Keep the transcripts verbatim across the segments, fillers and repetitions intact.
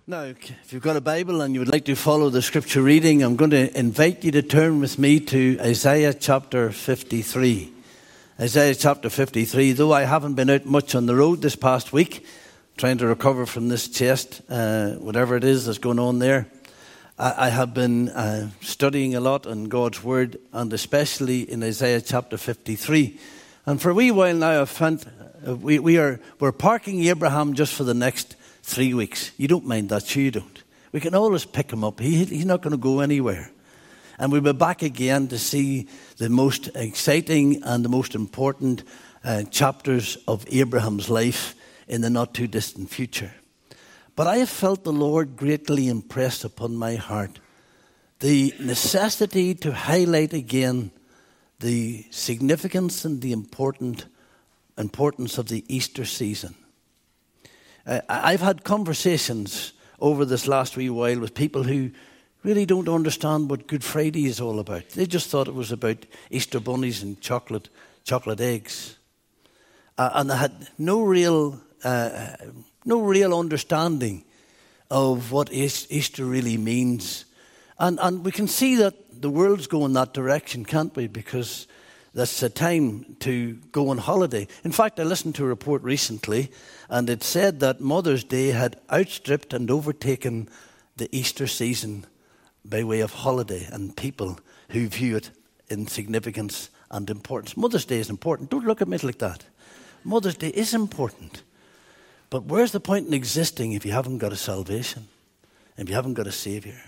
Now, if you've got a Bible and you would like to follow the scripture reading, I'm going to invite you to turn with me to Isaiah chapter fifty-three. Isaiah chapter fifty-three, though I haven't been out much on the road this past week, trying to recover from this chest, uh, whatever it is that's going on there, I, I have been uh, studying a lot on God's Word, and especially in Isaiah chapter fifty-three. And for a wee while now, I've found uh, we, we are, we're parking Abraham just for the next three weeks. You don't mind that, sure you don't. We can always pick him up. He, he's not going to go anywhere. And we'll be back again to see the most exciting and the most important uh, chapters of Abraham's life in the not too distant future. But I have felt the Lord greatly impressed upon my heart the necessity to highlight again the significance and the important importance of the Easter season. Uh, I've had conversations over this last wee while with people who really don't understand what Good Friday is all about. They just thought it was about Easter bunnies and chocolate chocolate eggs. Uh, and they had no real uh, no real understanding of what Easter really means. And, and we can see that the world's going that direction, can't we? Because that's a time to go on holiday. In fact, I listened to a report recently, and it said that Mother's Day had outstripped and overtaken the Easter season by way of holiday and people who view it in significance and importance. Mother's Day is important. Don't look at me like that. Mother's Day is important. But where's the point in existing if you haven't got a salvation, if you haven't got a Saviour?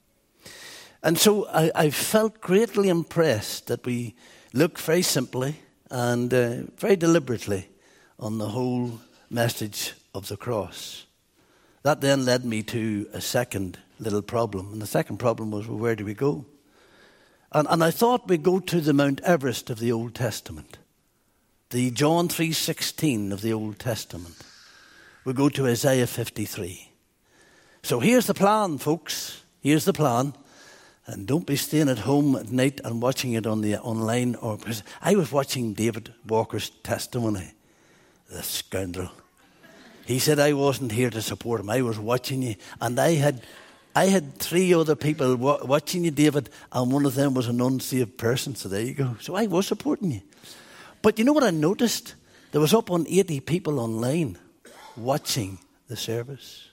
And so I, I felt greatly impressed that we look very simply and uh, very deliberately on the whole message of the cross. That then led me to a second little problem. And the second problem was, well, where do we go? And, and I thought we'd go to the Mount Everest of the Old Testament, the John three sixteen of the Old Testament. We'll go to Isaiah fifty-three. So here's the plan, folks. Here's the plan. And don't be staying at home at night and watching it on the online. Or because I was watching David Walker's testimony. The scoundrel. He said I wasn't here to support him. I was watching you, and I had, I had three other people wa- watching you, David, and one of them was an unsaved person. So there you go. So I was supporting you. But you know what I noticed? There was up on eighty people online watching the service.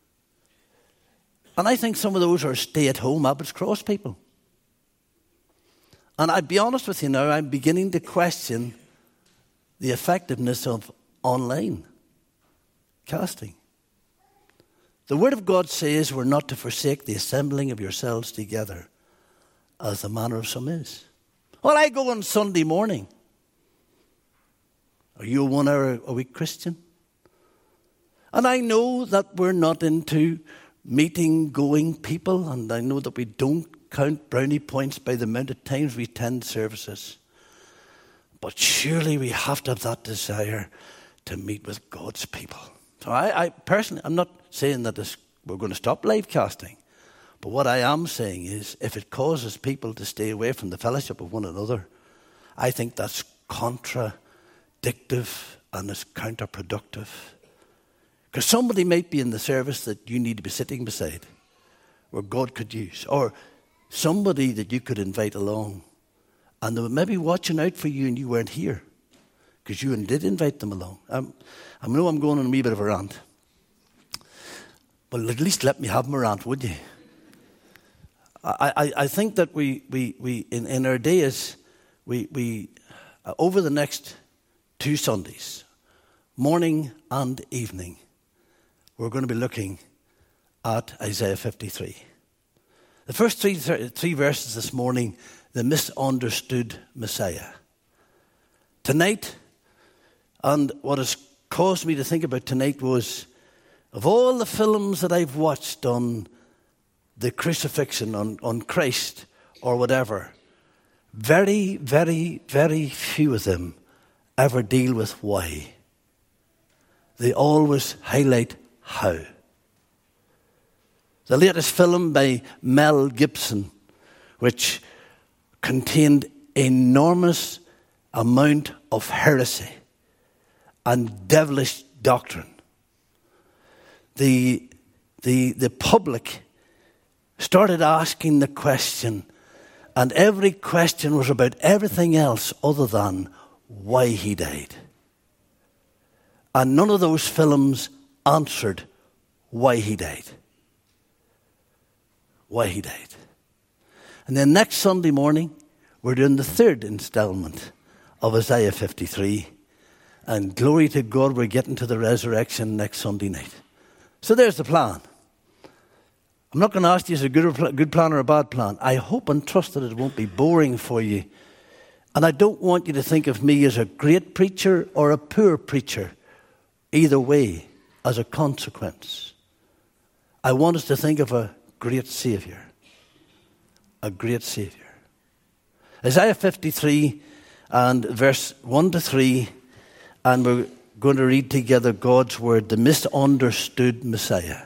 And I think some of those are stay-at-home Abbots Cross people. And I'd be honest with you now, I'm beginning to question the effectiveness of online casting. The Word of God says we're not to forsake the assembling of yourselves together, as the manner of some is. Well, I go on Sunday morning. Are you a one-hour-a-week Christian? And I know that we're not into meeting-going people, and I know that we don't count brownie points by the amount of times we attend services. But surely we have to have that desire to meet with God's people. So I, I personally, I'm not saying that this, we're going to stop live casting, but what I am saying is if it causes people to stay away from the fellowship of one another, I think that's contradictive and it's counterproductive. Because somebody might be in the service that you need to be sitting beside, or God could use, or somebody that you could invite along, and they were maybe watching out for you and you weren't here, because you did invite them along. Um, I know I'm going on a wee bit of a rant, but at least let me have my rant, would you? I, I, I think that we, we, we in, in our days, we, we uh, over the next two Sundays, morning and evening, we're going to be looking at Isaiah fifty-three. The first three, three verses this morning, the misunderstood Messiah. Tonight, and what has caused me to think about tonight was, of all the films that I've watched on the crucifixion, on, on Christ or whatever, very, very, very few of them ever deal with why. They always highlight how. The latest film by Mel Gibson, which contained enormous amount of heresy and devilish doctrine. The the, the public started asking the question, and every question was about everything else other than why he died. And none of those films answered why he died. Why he died. And then next Sunday morning, we're doing the third installment of Isaiah fifty-three. And glory to God, we're getting to the resurrection next Sunday night. So there's the plan. I'm not going to ask you if it's a good, good plan or a bad plan. I hope and trust that it won't be boring for you. And I don't want you to think of me as a great preacher or a poor preacher. Either way, as a consequence. I want us to think of a great Saviour. A great Saviour. Isaiah fifty-three and verse one to three. And we're going to read together God's word, the misunderstood Messiah.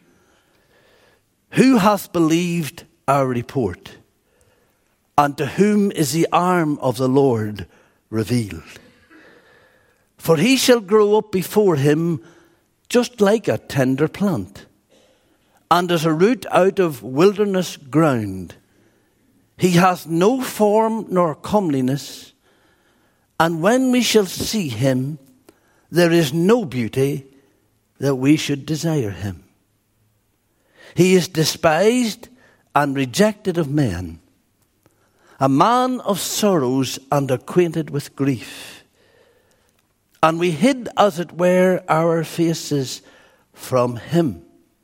Who hath believed our report? And to whom is the arm of the Lord revealed? For he shall grow up before him just like a tender plant, and as a root out of wilderness ground. He hath no form nor comeliness, and when we shall see him, there is no beauty that we should desire him. He is despised and rejected of men, a man of sorrows and acquainted with grief. And we hid, as it were, our faces from him.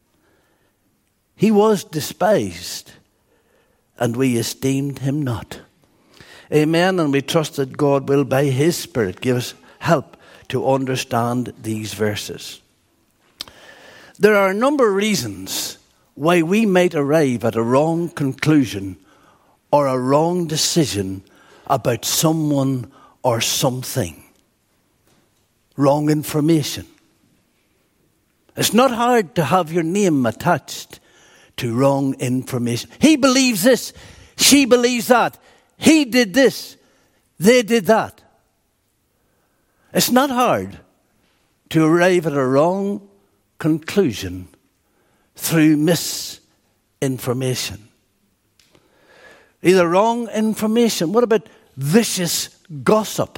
He was despised, and we esteemed him not. Amen. And we trust that God will, by his Spirit, give us help to understand these verses. There are a number of reasons why we might arrive at a wrong conclusion or a wrong decision about someone or something. Wrong information. It's not hard to have your name attached to wrong information. He believes this. She believes that. He did this. They did that. It's not hard to arrive at a wrong conclusion through misinformation. Either wrong information. What about vicious gossip?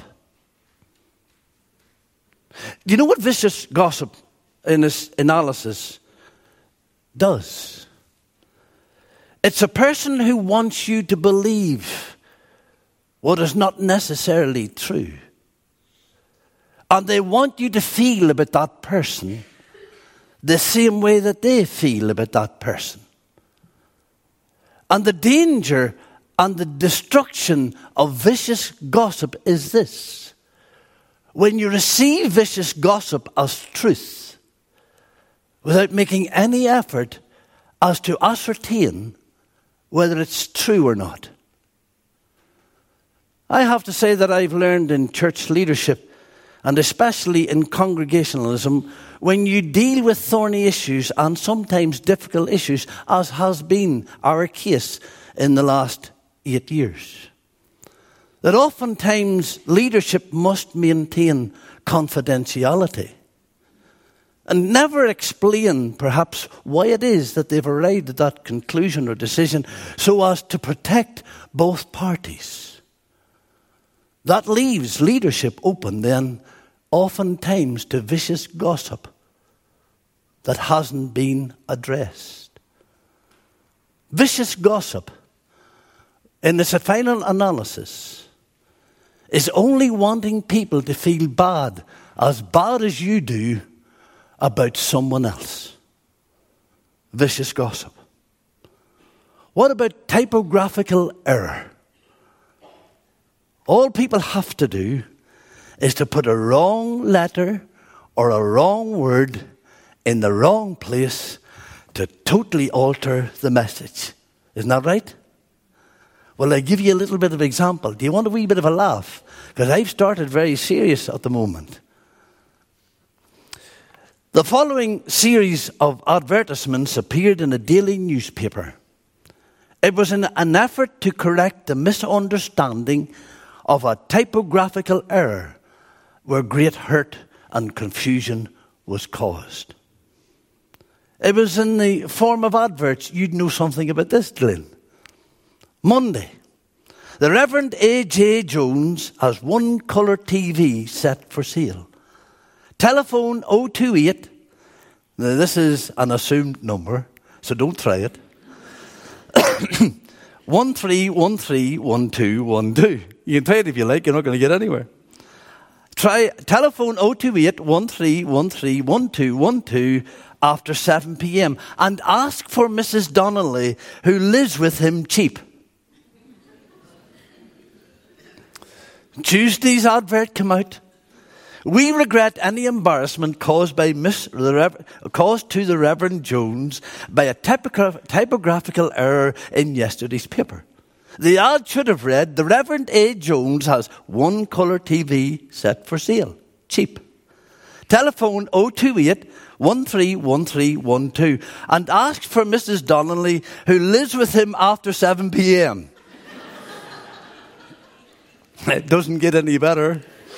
Do you know what vicious gossip in this analysis does? It's a person who wants you to believe what is not necessarily true. And they want you to feel about that person the same way that they feel about that person. And the danger and the destruction of vicious gossip is this. When you receive vicious gossip as truth, without making any effort as to ascertain whether it's true or not. I have to say that I've learned in church leadership, and especially in congregationalism, when you deal with thorny issues and sometimes difficult issues, as has been our case in the last eight years, that oftentimes leadership must maintain confidentiality and never explain perhaps why it is that they've arrived at that conclusion or decision so as to protect both parties. That leaves leadership open then oftentimes to vicious gossip that hasn't been addressed. Vicious gossip, in its final analysis, is only wanting people to feel bad, as bad as you do, about someone else. Vicious gossip. What about typographical error? All people have to do is to put a wrong letter or a wrong word in the wrong place to totally alter the message. Isn't that right? Well, I'll give you a little bit of example. Do you want a wee bit of a laugh? Because I've started very serious at the moment. The following series of advertisements appeared in a daily newspaper. It was in an effort to correct the misunderstanding of a typographical error where great hurt and confusion was caused. It was in the form of adverts. You'd know something about this, Glenn. Monday. The Reverend A J Jones has one colour T V set for sale. Telephone oh two eight. Now this is an assumed number, so don't try it. one three one three one two one two. You can try it if you like, you're not going to get anywhere. Try telephone oh two eight one three one three one two one two after seven p.m. and ask for Missus Donnelly, who lives with him cheap. Tuesday's advert came out. We regret any embarrassment caused by Miss the Rev, caused to the Reverend Jones by a typograph, typographical error in yesterday's paper. The ad should have read, the Reverend A. Jones has one colour T V set for sale. Cheap. Telephone oh two eight one three one three one two and ask for Missus Donnelly, who lives with him after seven p.m. It doesn't get any better.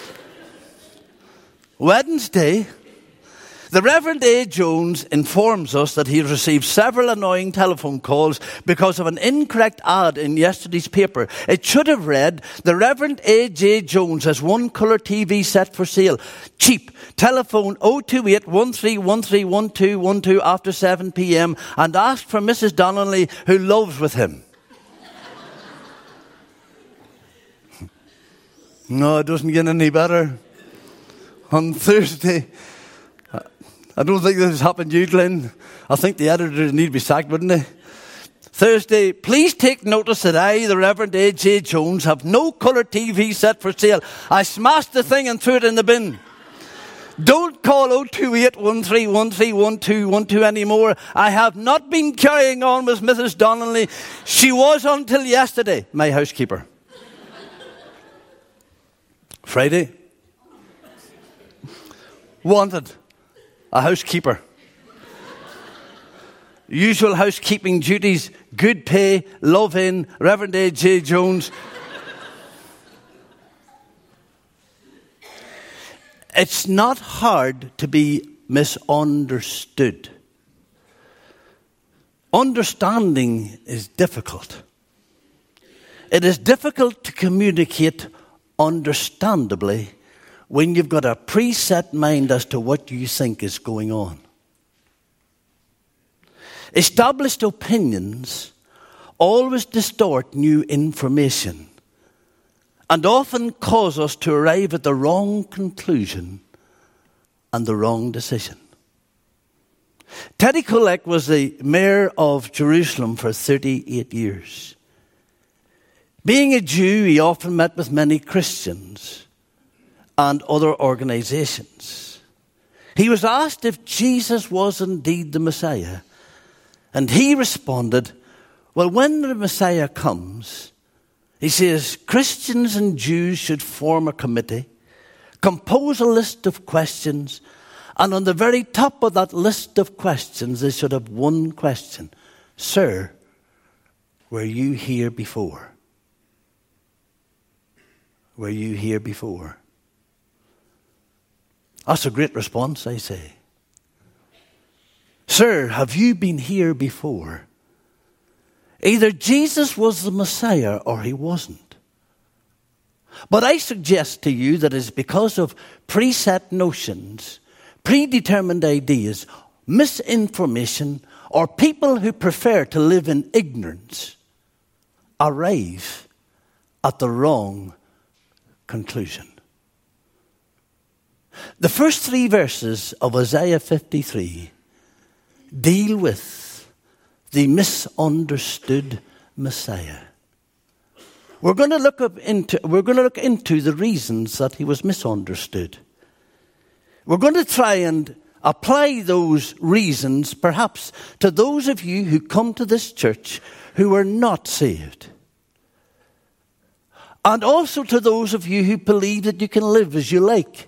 Wednesday, the Reverend A. Jones informs us that he has received several annoying telephone calls because of an incorrect ad in yesterday's paper. It should have read, the Reverend A J Jones has one colour T V set for sale. Cheap. Telephone oh two eight one three one three one two one two after seven p.m. and ask for Missus Donnelly, who lives with him. No, it doesn't get any better. On Thursday, I don't think this has happened to you, Glenn. I think the editors need to be sacked, wouldn't they? Thursday, please take notice that I, the Reverend A J Jones, have no colour T V set for sale. I smashed the thing and threw it in the bin. Don't call oh two eight one three one three one two one two anymore. I have not been carrying on with Missus Donnelly. She was until yesterday my housekeeper. Friday. Wanted. A housekeeper. Usual housekeeping duties. Good pay. Love in. Reverend A J Jones. It's not hard to be misunderstood. Understanding is difficult. It is difficult to communicate understandably when you've got a preset mind as to what you think is going on. Established opinions always distort new information and often cause us to arrive at the wrong conclusion and the wrong decision. Teddy Kollek was the mayor of Jerusalem for thirty-eight years. Being a Jew, he often met with many Christians and other organizations. He was asked if Jesus was indeed the Messiah, and he responded, well, when the Messiah comes, he says, Christians and Jews should form a committee, compose a list of questions, and on the very top of that list of questions, they should have one question. Sir, were you here before? Were you here before? That's a great response, I say. Sir, have you been here before? Either Jesus was the Messiah or he wasn't. But I suggest to you that it's because of preset notions, predetermined ideas, misinformation, or people who prefer to live in ignorance arrive at the wrong conclusion. The first three verses of Isaiah fifty-three deal with the misunderstood Messiah. We're going to look up into we're going to look into the reasons that he was misunderstood. We're going to try and apply those reasons perhaps to those of you who come to this church who are not saved. And also to those of you who believe that you can live as you like.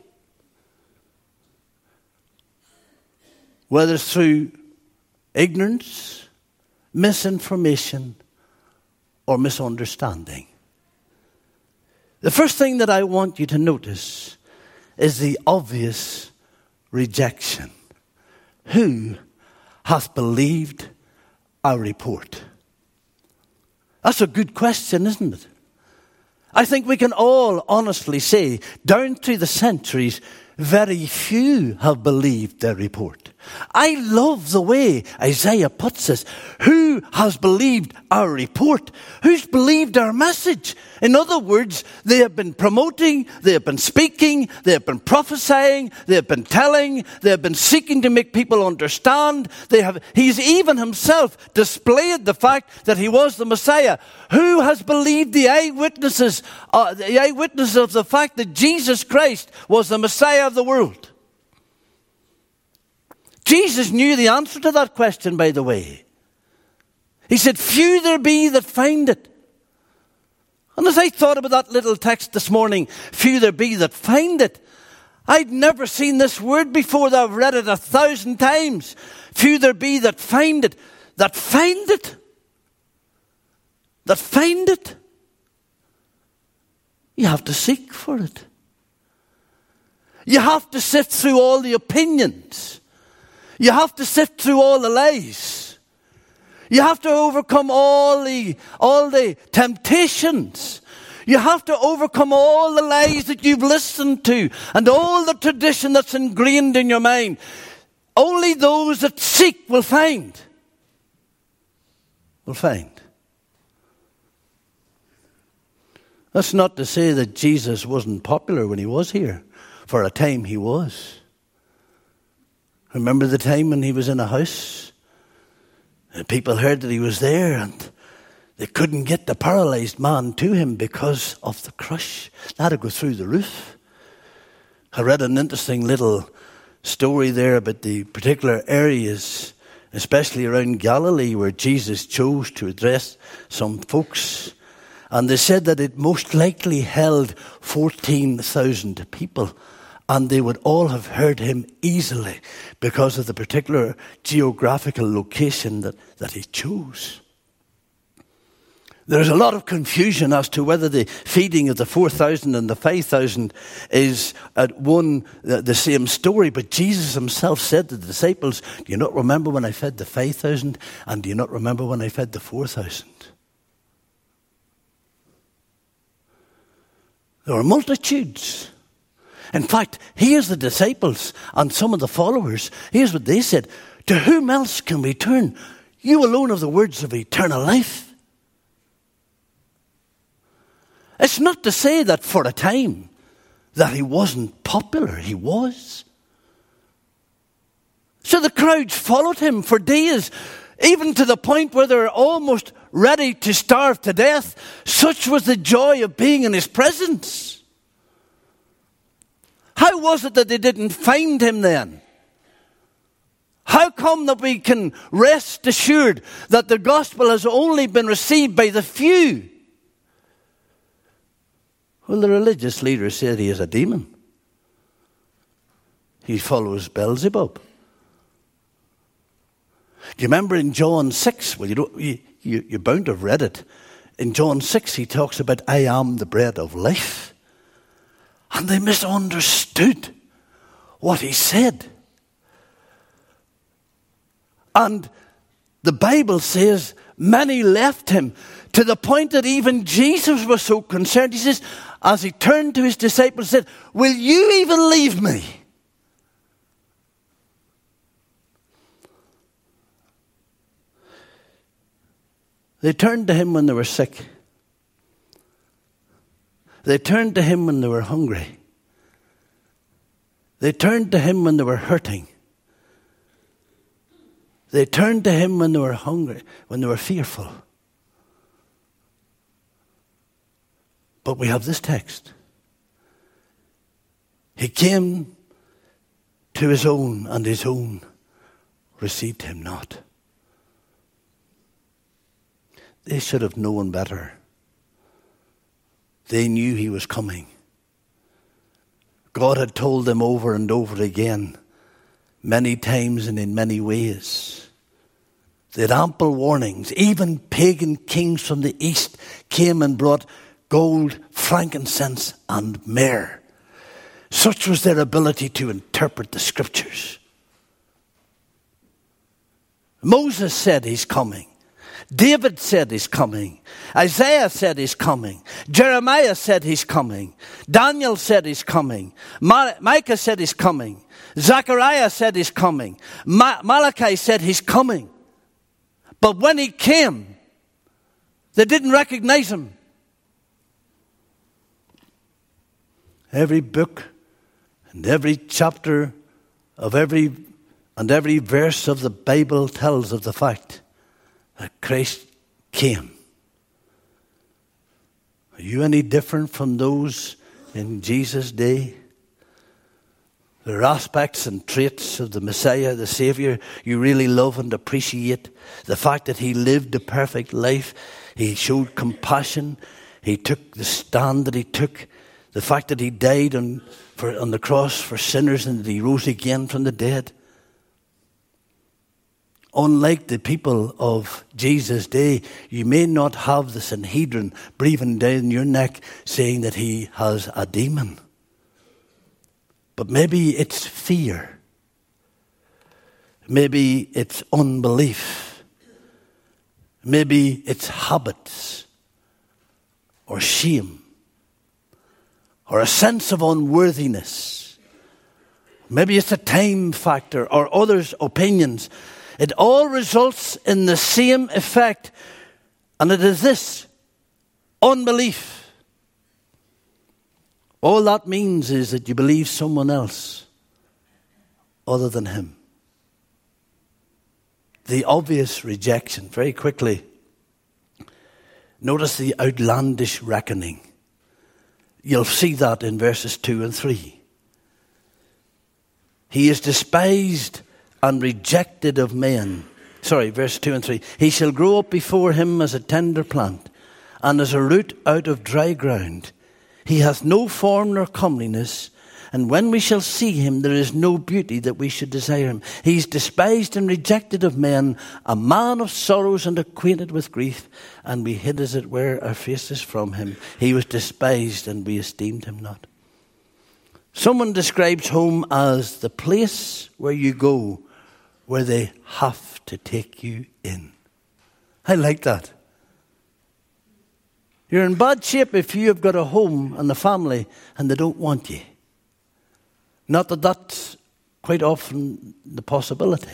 Whether it's through ignorance, misinformation, or misunderstanding. The first thing that I want you to notice is the obvious rejection. Who hath believed our report? That's a good question, isn't it? I think we can all honestly say, down through the centuries, very few have believed their report. I love the way Isaiah puts this. Who has believed our report? Who's believed our message? In other words, they have been promoting, they have been speaking, they have been prophesying, they have been telling, they have been seeking to make people understand. They have. He's even himself displayed the fact that he was the Messiah. Who has believed the eyewitnesses, uh, the eyewitnesses of the fact that Jesus Christ was the Messiah of the world? Jesus knew the answer to that question, by the way. He said, few there be that find it. And as I thought about that little text this morning, few there be that find it, I'd never seen this word before. That I've read it a thousand times. Few there be that find it. That find it. That find it. You have to seek for it. You have to sift through all the opinions. You have to sift through all the lies. You have to overcome all the, all the temptations. You have to overcome all the lies that you've listened to and all the tradition that's ingrained in your mind. Only those that seek will find. Will find. That's not to say that Jesus wasn't popular when he was here. For a time he was. Remember the time when he was in a house? And people heard that he was there and they couldn't get the paralyzed man to him because of the crush. That had to go through the roof. I read an interesting little story there about the particular areas, especially around Galilee, where Jesus chose to address some folks. And they said that it most likely held fourteen thousand people. And they would all have heard him easily because of the particular geographical location that, that he chose. There's a lot of confusion as to whether the feeding of the four thousand and the five thousand is at one, the, the same story. But Jesus himself said to the disciples, do you not remember when I fed the five thousand? And do you not remember when I fed the four thousand? There were multitudes. In fact, here's the disciples and some of the followers. Here's what they said. To whom else can we turn? You alone have the words of eternal life. It's not to say that for a time that he wasn't popular. He was. So the crowds followed him for days, even to the point where they were almost ready to starve to death. Such was the joy of being in his presence. How was it that they didn't find him then? How come that we can rest assured that the gospel has only been received by the few? Well, the religious leader said he is a demon. He follows Beelzebub. Do you remember in John six? Well, you don't, you, you, you're bound to have read it. In John six, he talks about, I am the bread of life. And they misunderstood what he said. And the Bible says many left him to the point that even Jesus was so concerned. He says, as he turned to his disciples, said, will you even leave me? They turned to him when they were sick. They turned to him when they were hungry. They turned to him when they were hurting. They turned to him when they were hungry, when they were fearful. But we have this text. He came to his own, and his own received him not. They should have known better. They knew he was coming. God had told them over and over again, many times and in many ways. They had ample warnings. Even pagan kings from the east came and brought gold, frankincense, and myrrh. Such was their ability to interpret the scriptures. Moses said he's coming. David said he's coming. Isaiah said he's coming. Jeremiah said he's coming. Daniel said he's coming. Ma- Micah said he's coming. Zechariah said he's coming. Ma- Malachi said he's coming. But when he came, they didn't recognize him. Every book and every chapter of every and every verse of the Bible tells of the fact that Christ came. Are you any different from those in Jesus' day? There are aspects and traits of the Messiah, the Savior, you really love and appreciate. The fact that he lived a perfect life. He showed compassion. He took the stand that he took. The fact that he died on, for, on the cross for sinners and that he rose again from the dead. Unlike the people of Jesus' day, you may not have the Sanhedrin breathing down your neck saying that he has a demon. But maybe it's fear. Maybe it's unbelief. Maybe it's habits or shame or a sense of unworthiness. Maybe it's a time factor or others' opinions. It all results in the same effect, and it is this: unbelief. All that means is that you believe someone else other than him. The obvious rejection, very quickly. Notice the outlandish reckoning. You'll see that in verses two and three. He is despised and rejected of men. Sorry, verse two and three. He shall grow up before him as a tender plant, and as a root out of dry ground. He hath no form nor comeliness, and when we shall see him, there is no beauty that we should desire him. He is despised and rejected of men, a man of sorrows and acquainted with grief, and we hid as it were our faces from him. He was despised, and we esteemed him not. Someone describes home as the place where you go where they have to take you in. I like that. You're in bad shape if you have got a home and a family and they don't want you. Not that that's quite often the possibility.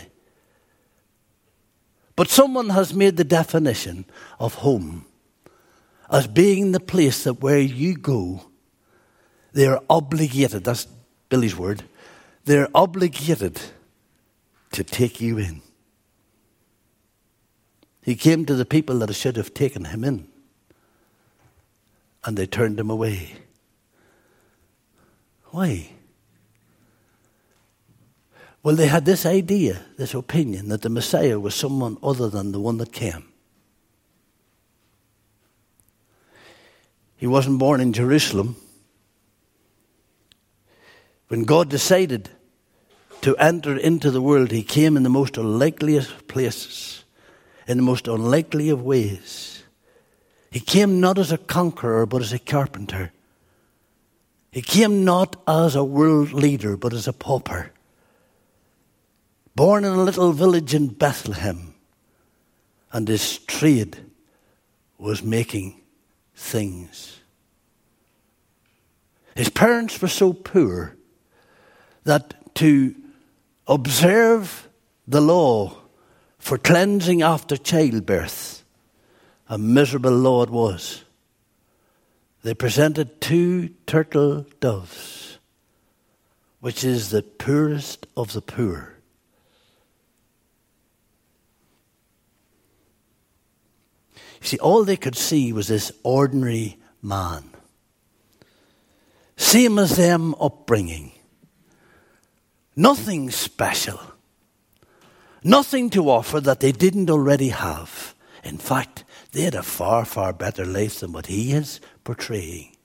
But someone has made the definition of home as being the place that where you go, they are obligated, that's Billy's word, they're obligated to take you in. He came to the people that should have taken him in, and they turned him away. Why? Well, they had this idea, this opinion, that the Messiah was someone other than the one that came. He wasn't born in Jerusalem. When God decided to enter into the world, he came in the most unlikeliest places, in the most unlikely of ways. He came not as a conqueror, but as a carpenter. He came not as a world leader, but as a pauper. Born in a little village in Bethlehem, and his trade was making things. His parents were so poor that to observe the law for cleansing after childbirth, a miserable law it was. They presented two turtle doves, which is the poorest of the poor. You see, all they could see was this ordinary man. Same as them upbringing. Nothing special. Nothing to offer that they didn't already have. In fact, they had a far, far better life than what he is portraying.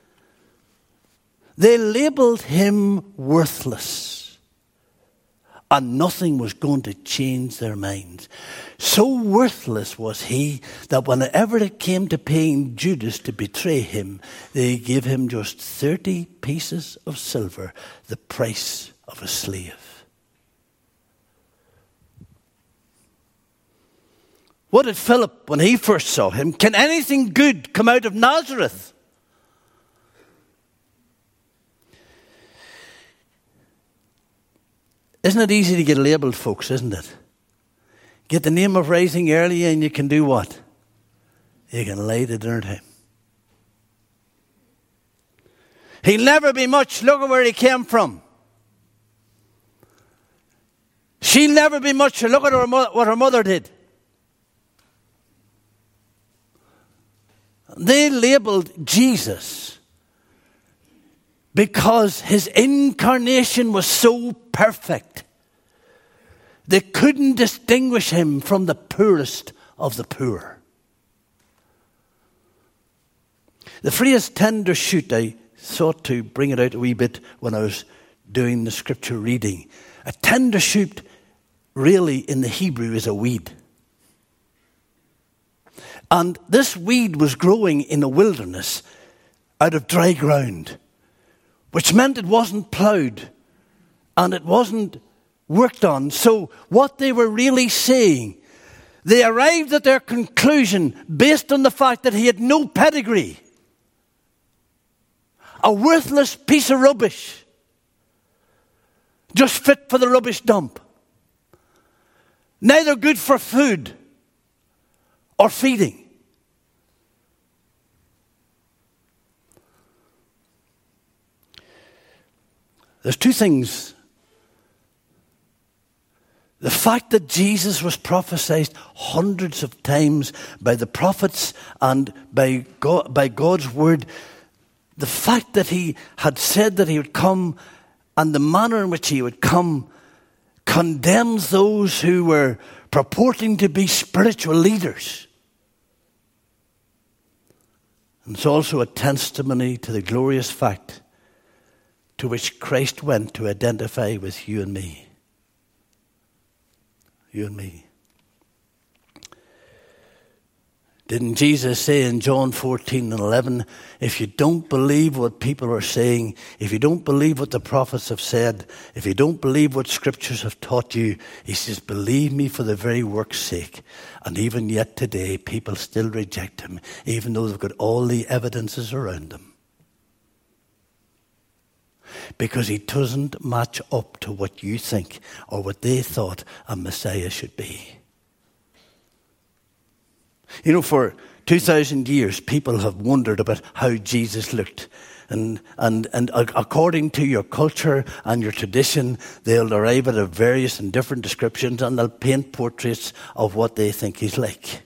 They labeled him worthless, and nothing was going to change their minds. So worthless was he that whenever it came to paying Judas to betray him, they gave him just thirty pieces of silver, the price of a slave. What did Philip, when he first saw him, can anything good come out of Nazareth? Isn't it easy to get labelled, folks, isn't it? Get the name of rising early and you can do what? You can lay the dinner time. He'll never be much. Look at where he came from. She'll never be much. Look at her, what her mother did. They labelled Jesus because his incarnation was so perfect. They couldn't distinguish him from the poorest of the poor. The phrase tender shoot, I sought to bring it out a wee bit when I was doing the scripture reading. A tender shoot really in the Hebrew is a weed. And this weed was growing in a wilderness out of dry ground, which meant it wasn't ploughed and it wasn't worked on. So what they were really saying, they arrived at their conclusion based on the fact that he had no pedigree. A worthless piece of rubbish, just fit for the rubbish dump. Neither good for food or feeding. There's two things. The fact that Jesus was prophesied hundreds of times by the prophets and by God, by God's word. The fact that he had said that he would come and the manner in which he would come condemns those who were purporting to be spiritual leaders. And it's also a testimony to the glorious fact to which Christ went to identify with you and me. You and me. Didn't Jesus say in John fourteen and eleven, if you don't believe what people are saying, if you don't believe what the prophets have said, if you don't believe what scriptures have taught you, he says, believe me for the very work's sake. And even yet today, people still reject him, even though they've got all the evidences around them. Because he doesn't match up to what you think or what they thought a Messiah should be. You know, for two thousand years, people have wondered about how Jesus looked. And, and, and according to your culture and your tradition, they'll arrive at a various and different descriptions and they'll paint portraits of what they think he's like.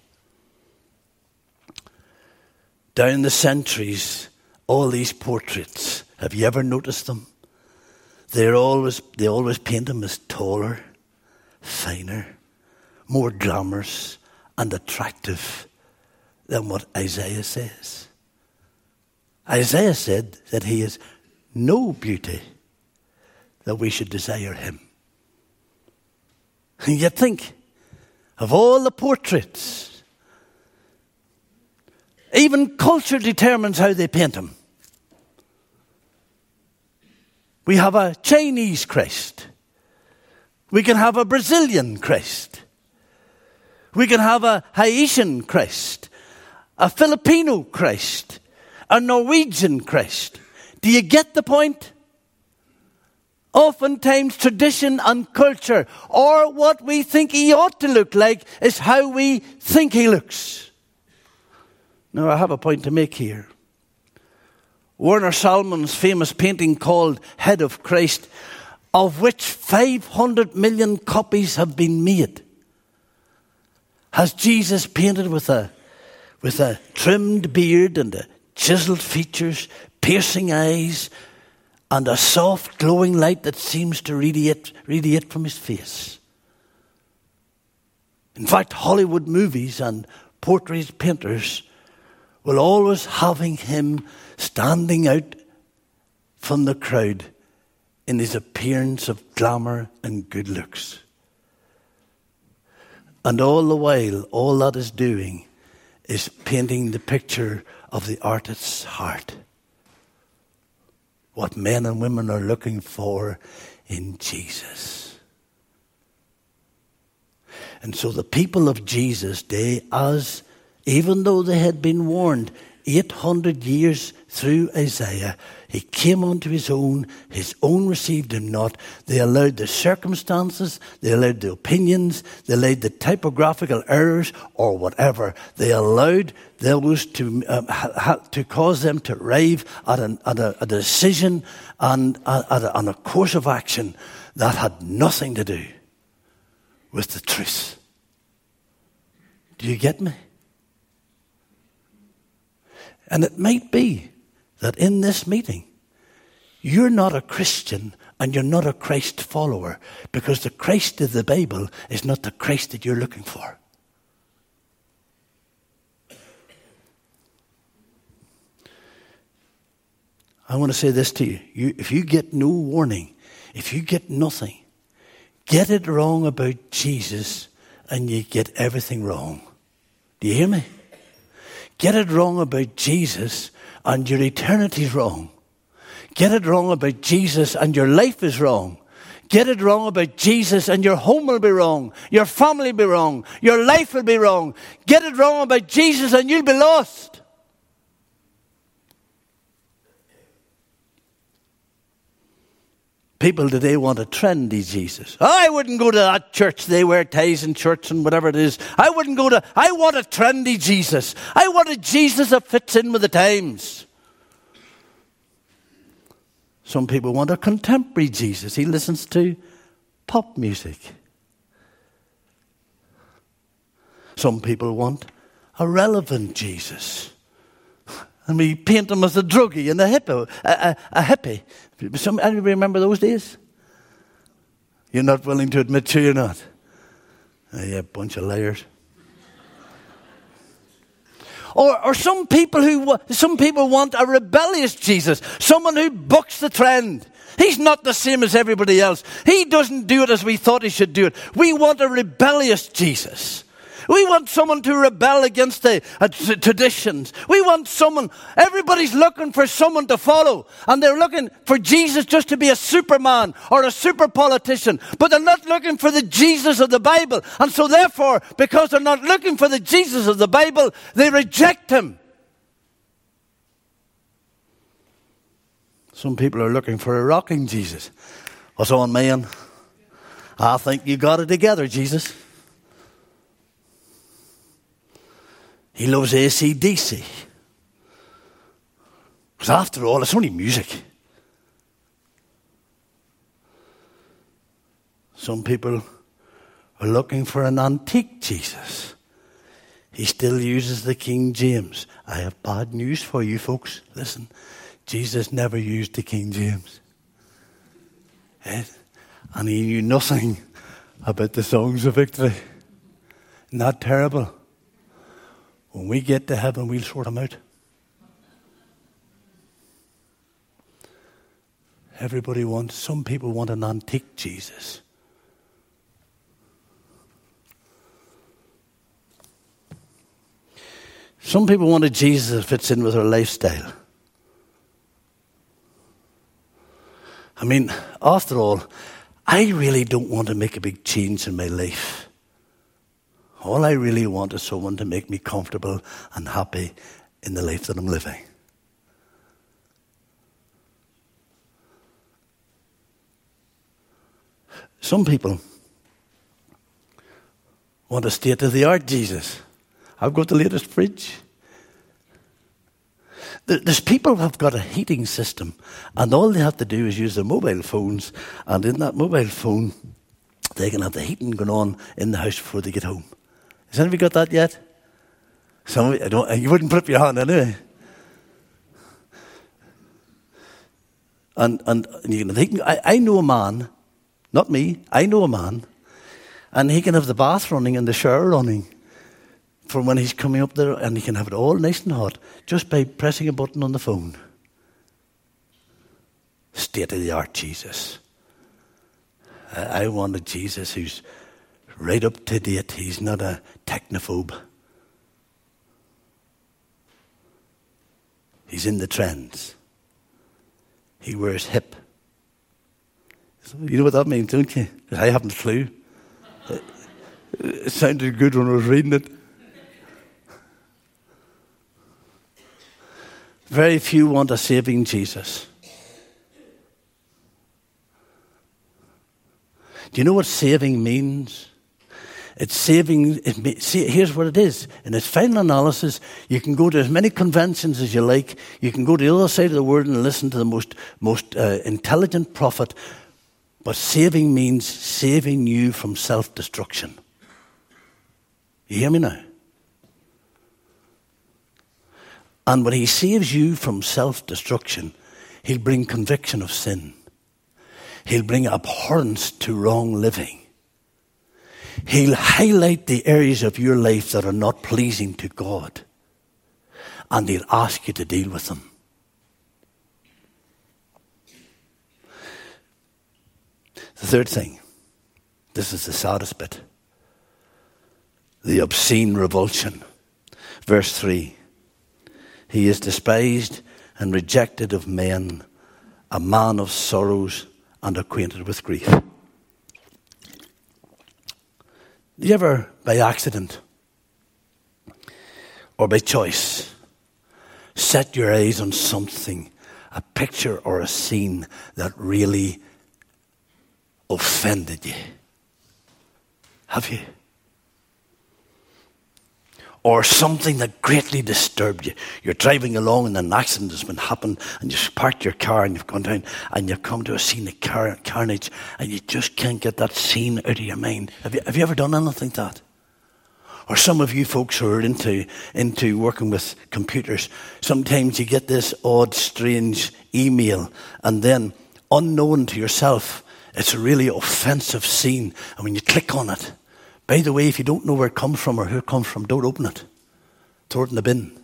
Down the centuries, all these portraits, have you ever noticed them? They're always, they always paint him as taller, finer, more glamorous and attractive than what Isaiah says. Isaiah said that he is no beauty that we should desire him. And you think of all the portraits, even culture determines how they paint him. We have a Chinese Christ. We can have a Brazilian Christ. We can have a Haitian Christ, a Filipino Christ, a Norwegian Christ. Do you get the point? Oftentimes tradition and culture, or what we think he ought to look like, is how we think he looks. Now I have a point to make here. Werner Salmon's famous painting called Head of Christ, of which five hundred million copies have been made, has Jesus painted with a, with a trimmed beard and a chiseled features, piercing eyes, and a soft glowing light that seems to radiate, radiate from his face. In fact, Hollywood movies and portrait painters will always having him standing out from the crowd in his appearance of glamour and good looks. And all the while, all that is doing is painting the picture of the artist's heart. What men and women are looking for in Jesus. And so the people of Jesus' day, as even though they had been warned eight hundred years through Isaiah, he came unto his own, his own received him not. They allowed the circumstances, they allowed the opinions, they allowed the typographical errors or whatever. They allowed those to um, ha, ha, to cause them to arrive at, an, at a, a decision and at a, on a course of action that had nothing to do with the truth. Do you get me? And it might be that in this meeting, you're not a Christian and you're not a Christ follower, because the Christ of the Bible is not the Christ that you're looking for. I want to say this to you. you. If you get no warning, if you get nothing, get it wrong about Jesus and you get everything wrong. Do you hear me? Get it wrong about Jesus and your eternity's wrong. Get it wrong about Jesus and your life is wrong. Get it wrong about Jesus and your home will be wrong. Your family will be wrong. Your life will be wrong. Get it wrong about Jesus and you'll be lost. People today want a trendy Jesus. Oh, I wouldn't go to that church. They wear ties in church and whatever it is. I wouldn't go to... I want a trendy Jesus. I want a Jesus that fits in with the times. Some people want a contemporary Jesus. He listens to pop music. Some people want a relevant Jesus. And we paint him as a druggie and a hippie. A, a, a hippie. Some, anybody remember those days? You're not willing to admit to you're not. Oh, you bunch of liars. Or, or some people who some people want a rebellious Jesus, someone who bucks the trend. He's not the same as everybody else. He doesn't do it as we thought he should do it. We want a rebellious Jesus. We want someone to rebel against the uh, t- traditions. We want someone, everybody's looking for someone to follow. And they're looking for Jesus just to be a superman or a super politician. But they're not looking for the Jesus of the Bible. And so therefore, because they're not looking for the Jesus of the Bible, they reject him. Some people are looking for a rocking Jesus. What's on, man? I think you got it together, Jesus. He loves A C D C. Because after all, it's only music. Some people are looking for an antique Jesus. He still uses the King James. I have bad news for you folks. Listen, Jesus never used the King James. Right? And he knew nothing about the songs of victory. Isn't that terrible? When we get to heaven, we'll sort them out. Everybody wants, some people want an antique Jesus. Some people want a Jesus that fits in with their lifestyle. I mean, after all, I really don't want to make a big change in my life. All I really want is someone to make me comfortable and happy in the life that I'm living. Some people want a state-of-the-art Jesus. I've got the latest fridge. There's people who have got a heating system, and all they have to do is use their mobile phones, and in that mobile phone, they can have the heating going on in the house before they get home. Has anybody got that yet? Some of you, I don't, you wouldn't put up your hand anyway. And and you can, he can, I, I know a man, not me, I know a man, and he can have the bath running and the shower running from when he's coming up there, and he can have it all nice and hot just by pressing a button on the phone. State-of-the-art Jesus. I, I want a Jesus who's right up to date. He's not a technophobe. He's in the trends. He wears hip. You know what that means, don't you? I haven't a clue. It sounded good when I was reading it. Very few want a saving Jesus. Do you know what saving means? It's saving, it, see, here's what it is. In its final analysis, you can go to as many conventions as you like. You can go to the other side of the world and listen to the most, most uh, intelligent prophet. But saving means saving you from self-destruction. You hear me now? And when he saves you from self-destruction, he'll bring conviction of sin. He'll bring abhorrence to wrong living. He'll highlight the areas of your life that are not pleasing to God. And he'll ask you to deal with them. The third thing, this is the saddest bit. The obscene revulsion. Verse three. He is despised and rejected of men, a man of sorrows and acquainted with grief. Do you ever, by accident or by choice, set your eyes on something, a picture or a scene that really offended you? Have you? Or something that greatly disturbed you. You're driving along and an accident has been happened and you've parked your car and you've gone down and you've come to a scene of car- carnage and you just can't get that scene out of your mind. Have you, have you ever done anything like that? Or some of you folks who are into, into working with computers, sometimes you get this odd, strange email and then unknown to yourself, it's a really offensive scene. And when you click on it, by the way, if you don't know where it comes from or who it comes from, don't open it. Throw it in the bin.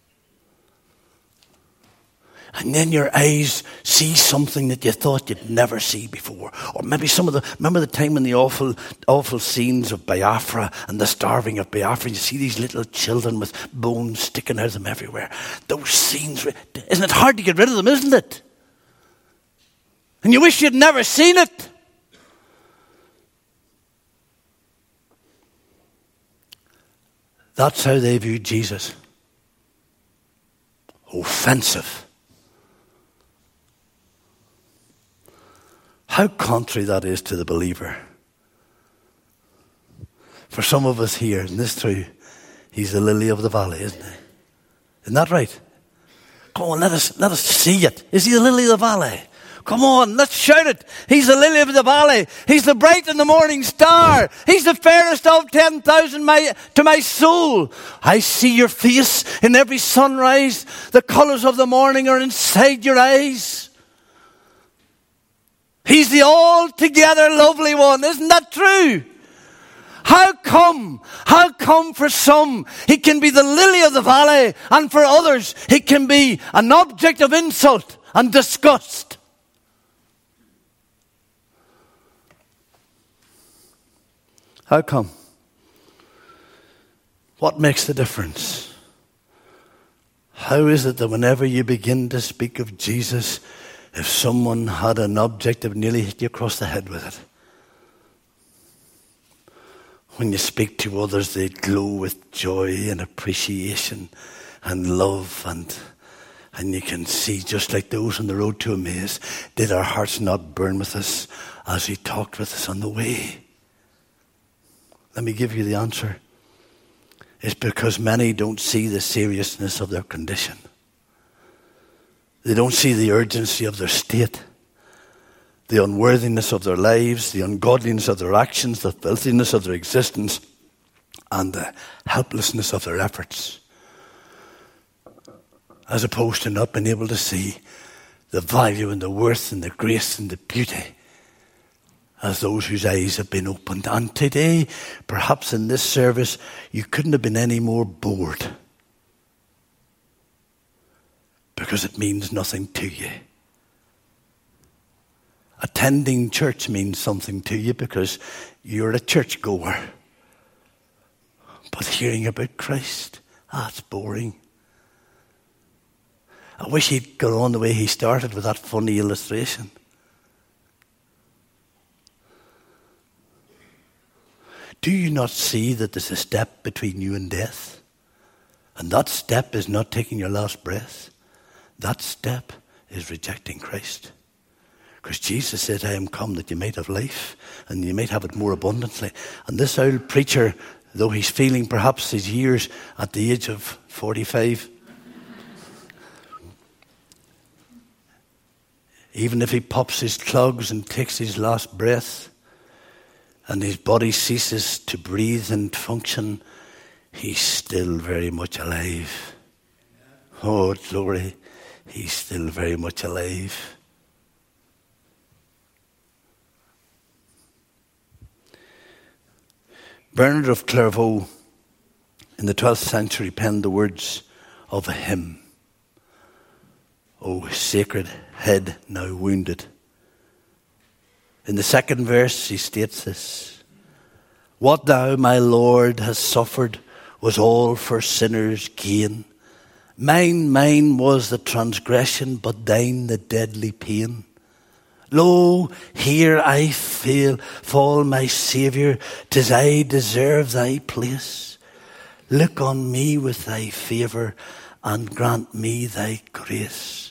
And then your eyes see something that you thought you'd never see before. Or maybe some of the, remember the time in the awful, awful scenes of Biafra and the starving of Biafra, you see these little children with bones sticking out of them everywhere. Those scenes, isn't it hard to get rid of them, isn't it? And you wish you'd never seen it. That's how they viewed Jesus. Offensive. How contrary that is to the believer. For some of us here, isn't this true? He's the lily of the valley, isn't he? Isn't that right? Come on, let us, let us see it. Is he the lily of the valley? Come on, let's shout it. He's the lily of the valley. He's the bright and the morning star. He's the fairest of ten thousand my, to my soul. I see your face in every sunrise. The colours of the morning are inside your eyes. He's the altogether lovely one. Isn't that true? How come? How come for some he can be the lily of the valley and for others he can be an object of insult and disgust? How come? What makes the difference? How is it that whenever you begin to speak of Jesus, if someone had an object that nearly hit you across the head with it, when you speak to others, they glow with joy and appreciation and love, and and you can see, just like those on the road to Emmaus, did our hearts not burn with us as he talked with us on the way? Let me give you the answer. It's because many don't see the seriousness of their condition. They don't see the urgency of their state, the unworthiness of their lives, the ungodliness of their actions, the filthiness of their existence, and the helplessness of their efforts. As opposed to not being able to see the value and the worth and the grace and the beauty as those whose eyes have been opened. And today, perhaps in this service, you couldn't have been any more bored, because it means nothing to you. Attending church means something to you because you're a churchgoer. But hearing about Christ, that's boring. I wish he'd gone on the way he started with that funny illustration. Do you not see that there's a step between you and death? And that step is not taking your last breath. That step is rejecting Christ. Because Jesus said, I am come that you might have life, and you might have it more abundantly. And this old preacher, though he's feeling perhaps his years at the age of forty-five, even if he pops his clogs and takes his last breath, and his body ceases to breathe and function, he's still very much alive. Oh, glory, he's still very much alive. Bernard of Clairvaux in the twelfth century penned the words of a hymn. O sacred head now wounded. In the second verse he states this: what thou, my Lord, hast suffered was all for sinners' gain. Mine, mine was the transgression, but thine the deadly pain. Lo, here I fail, fall my Saviour, 'tis I deserve thy place. Look on me with thy favour, and grant me thy grace.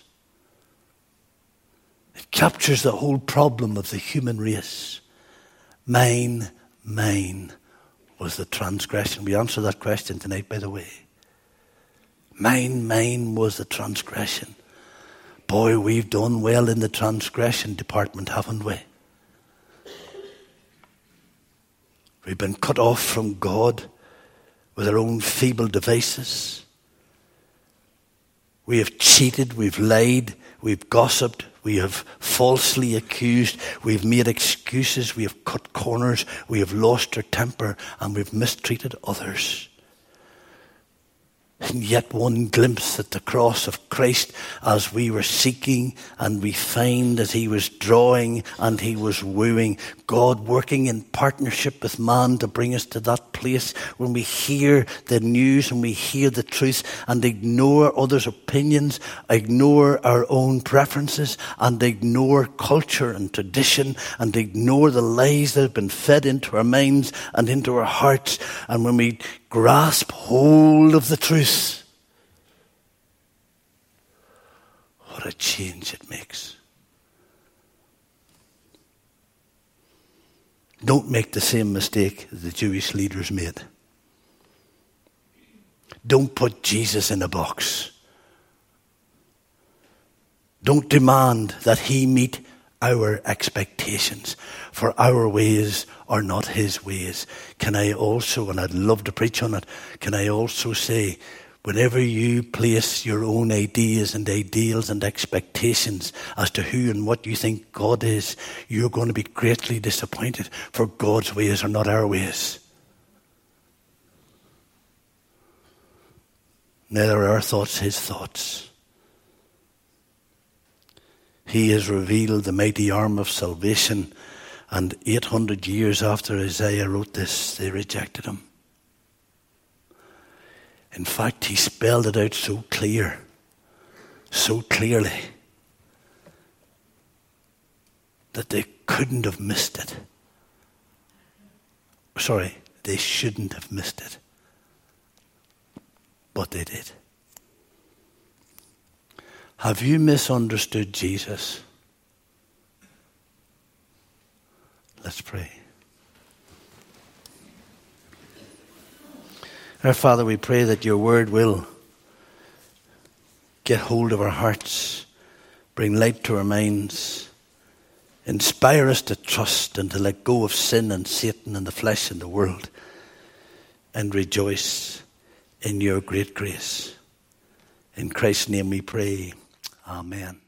It captures the whole problem of the human race. Mine, mine was the transgression. We answer that question tonight, by the way. Mine, mine was the transgression. Boy, we've done well in the transgression department, haven't we? We've been cut off from God with our own feeble devices. We have cheated, we've lied, we've gossiped, we have falsely accused, we've made excuses, we have cut corners, we have lost our temper, and we've mistreated others. And yet one glimpse at the cross of Christ as we were seeking, and we find as he was drawing and he was wooing, God working in partnership with man to bring us to that place when we hear the news and we hear the truth and ignore others' opinions, ignore our own preferences, and ignore culture and tradition, and ignore the lies that have been fed into our minds and into our hearts. And when we grasp hold of the truth, what a change it makes. Don't make the same mistake the Jewish leaders made. Don't put Jesus in a box. Don't demand that he meet our expectations, for our ways are not his ways. Can I also, and I'd love to preach on it, can I also say, whenever you place your own ideas and ideals and expectations as to who and what you think God is, you're going to be greatly disappointed, for God's ways are not our ways. Neither are our thoughts his thoughts. He has revealed the mighty arm of salvation, and eight hundred years after Isaiah wrote this, they rejected him. In fact, he spelled it out so clear, so clearly, that they couldn't have missed it. Sorry, they shouldn't have missed it. But they did. Have you misunderstood Jesus? Let's pray. Our Father, we pray that your word will get hold of our hearts, bring light to our minds, inspire us to trust and to let go of sin and Satan and the flesh and the world, and rejoice in your great grace. In Christ's name we pray. Amen.